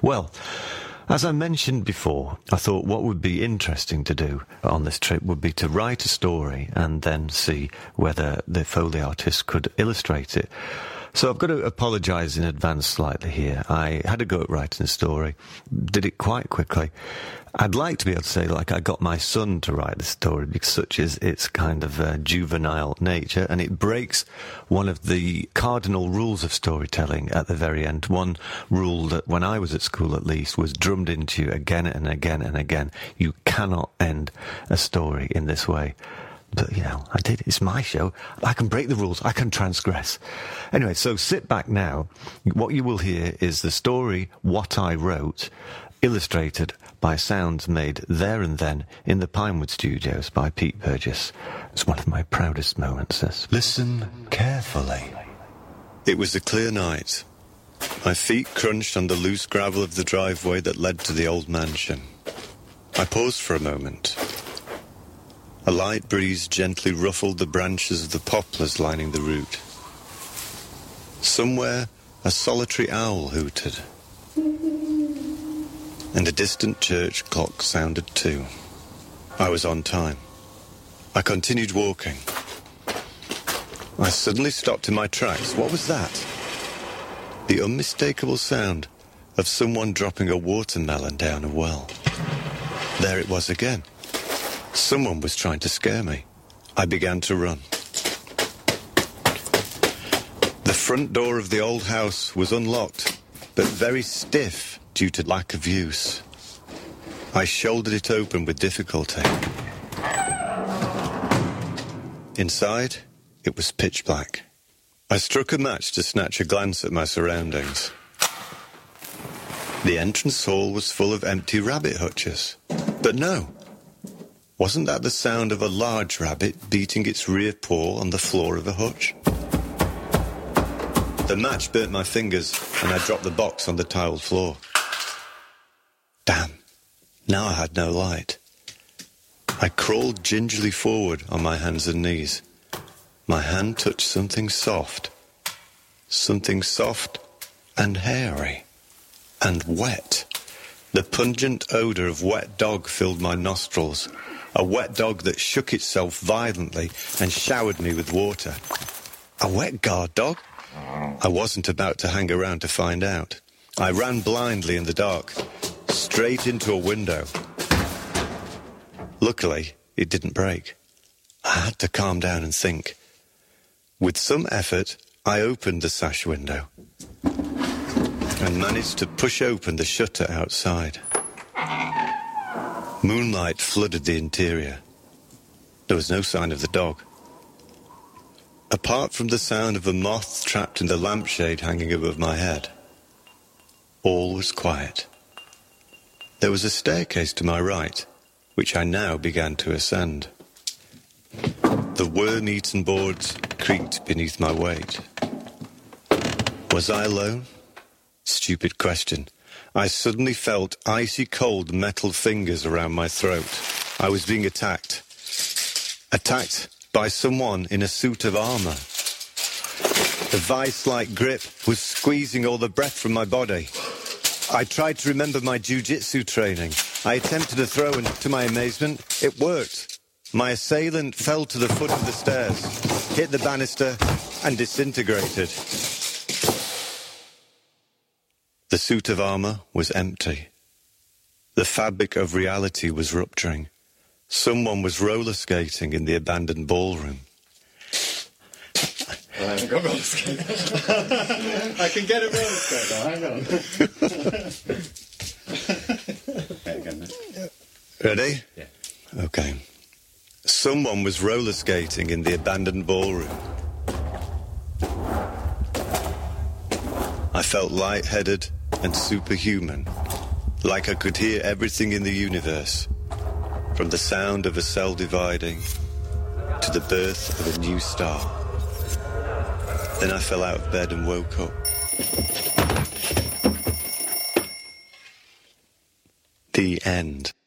Well, as I mentioned before, I thought what would be interesting to do on this trip would be to write a story and then see whether the Foley artist could illustrate it. So I've got to apologise in advance slightly here. I had a go at writing a story, did it quite quickly. I'd like to be able to say, like, I got my son to write the story, because such is its kind of juvenile nature, and it breaks one of the cardinal rules of storytelling at the very end. One rule that, when I was at school at least, was drummed into you again and again and again. You cannot end a story in this way. But, you know, I did. It's my show. I can break the rules. I can transgress. Anyway, so sit back now. What you will hear is the story, What I Wrote, illustrated by sounds made there and then in the Pinewood Studios by Pete Burgess. It's one of my proudest moments, this. Listen carefully. It was a clear night. My feet crunched on the loose gravel of the driveway that led to the old mansion. I paused for a moment. A light breeze gently ruffled the branches of the poplars lining the route. Somewhere, a solitary owl hooted. And a distant church clock sounded 2. I was on time. I continued walking. I suddenly stopped in my tracks. What was that? The unmistakable sound of someone dropping a watermelon down a well. There it was again. Someone was trying to scare me. I began to run. The front door of the old house was unlocked, but very stiff due to lack of use. I shouldered it open with difficulty. Inside, it was pitch black. I struck a match to snatch a glance at my surroundings. The entrance hall was full of empty rabbit hutches. But no. Wasn't that the sound of a large rabbit beating its rear paw on the floor of a hutch? The match burnt my fingers, and I dropped the box on the tiled floor. Damn, now I had no light. I crawled gingerly forward on my hands and knees. My hand touched something soft and hairy, and wet. The pungent odour of wet dog filled my nostrils. A wet dog that shook itself violently and showered me with water. A wet guard dog? I wasn't about to hang around to find out. I ran blindly in the dark, straight into a window. Luckily, it didn't break. I had to calm down and think. With some effort, I opened the sash window and managed to push open the shutter outside. Moonlight flooded the interior. There was no sign of the dog. Apart from the sound of a moth trapped in the lampshade hanging above my head, all was quiet. There was a staircase to my right, which I now began to ascend. The worm-eaten boards creaked beneath my weight. Was I alone? Stupid question. I suddenly felt icy cold metal fingers around my throat. I was being attacked. Attacked by someone in a suit of armour. The vice-like grip was squeezing all the breath from my body. I tried to remember my jiu-jitsu training. I attempted a throw and, to my amazement, it worked. My assailant fell to the foot of the stairs, hit the banister, and disintegrated. The suit of armour was empty. The fabric of reality was rupturing. Someone was roller skating in the abandoned ballroom. I haven't got roller skates. I can get a roller skate now, hang on. There you go, mate. Ready? Yeah. Okay. Someone was roller skating in the abandoned ballroom. I felt lightheaded and superhuman, like I could hear everything in the universe, from the sound of a cell dividing to the birth of a new star. Then I fell out of bed and woke up. The end.